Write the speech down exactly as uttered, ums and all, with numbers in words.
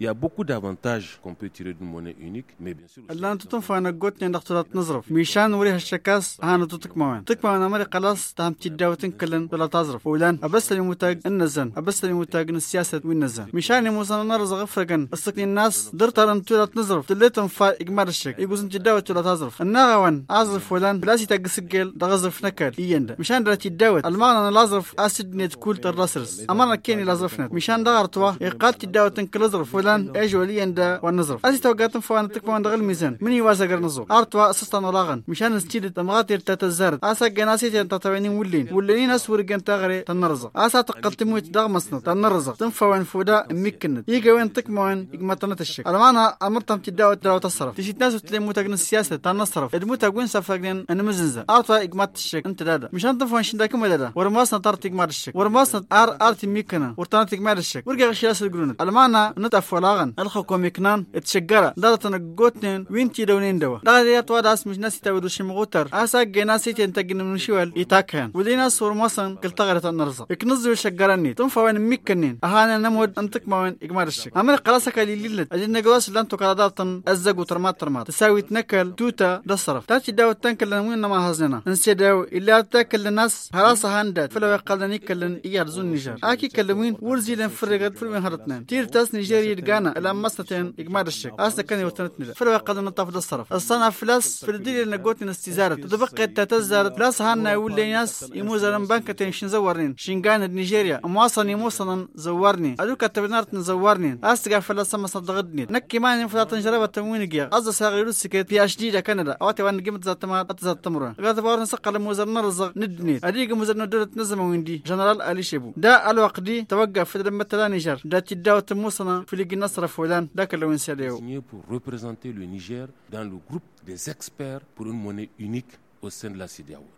Il y a beaucoup d'avantages qu'on peut tirer d'une monnaie unique, mais bien sûr. اللي أنت تنفع نقطني نختارات نظرف ميشان وريها الشكاس هانو تكمان تكمان أمري خلاص تهم تداوتن كلن ولا تظرف ولان أبس اللي متاج النزن أبس اللي متاج السياسة والنزن ميشان موسى نرز غفرقن السكن الناس درت على نتولا نظرف تلتهم فا إجمال الشك يقول أنت تداوت ولا تظرف النغوان أظرف ولان بلاسي تجسجل دغزرف نكال ينده ميشان درت تداوت المعنى أنا لازرف أسد نت كول ترسرس أمرنا كيني لازرف نت ميشان دغرتوا يقال تداوتن كل زرف ولان أجولي ينده والنظرف أسي توقعتم فوان تكمان دغل ميزان مني واسقر نزو أرتوا أسستان ولاغن مشان نستيد تمغاتير تتزارد أسا جناسيتي أنت تبينين ولين ولين أسور جن تغري تنرزق أسا تقدموا تدغمسنا تنرزق تنفوان فودا ميكند يجي وين تكمان يجمتنا تشك المعنى أمرتم تداو تداو تصرف تشيت ناس وتلم متجن السياسة تنصرف المتجن سفقين أنا مزنزة أرتوا يجمت الشك أنت دادا مشان تنفوان شنداكم ولا دا ورماسنا ترتيج مار الشك ورماسنا أر أرتي ميكنا ورتناتيج مار الشك ورجع الشياس الجرون المعنى نتف ولاغن الخو ميكنان تشجرة دارة تنقطن وين تدونين دوا داريات واداس مش ناس يتودوا شمغوتر أسا جناسي تنتجن من شوال يتاكهن ودينا صور مصن قلت غيرت النرزة يكنزوا شجرني تنفوان ميكنين أهانا نمود أنتك موين إجمال الشك أمر قلاسك ليلة أجل نجواس اللي أنتو كراداتن أزق وترمات ترمات تساوي تنكل توتا دصرف تاتي داو تنكل لنوين ما هزنا نسي داو إلا تاكل الناس هراسة هاندات فلو يقلني كلن إيار زون نيجر أكي كلمين ورزي لنفرقت فلوين هرتنين تير تاس نيجيري دقانا إلا مستين إجمال الشك أسا كان يوتنتني فلو يقلن الطاف الصرف الصنع فلاس في الدليل نقوتنا استزارة تدبقى تتزارة فلاس هانا يولي ناس يموزا لنبانكتين شن زورنين شنغان نيجيريا مواصن يموصن زورني أدوك تبنارت نزورني أستقع فلاس ما صدقتني نكي ما ينفع تنجربة تموين جيا أزا ساغيرو سكت في أشديدة كندا أواتي وان قيمة ذات ما أتزات تمرون غاث بارن سقل موزر نرزق ندني أديك موزر ندولة نزم ويندي جنرال علي شيبو دا الوقت دي توقف في دم التلا نيجر دا تداو تموصنا في لقي نصر فلان داك اللي وينساليو pour représenter le Niger dans le groupe des experts pour une monnaie unique au sein de la C E D E A O.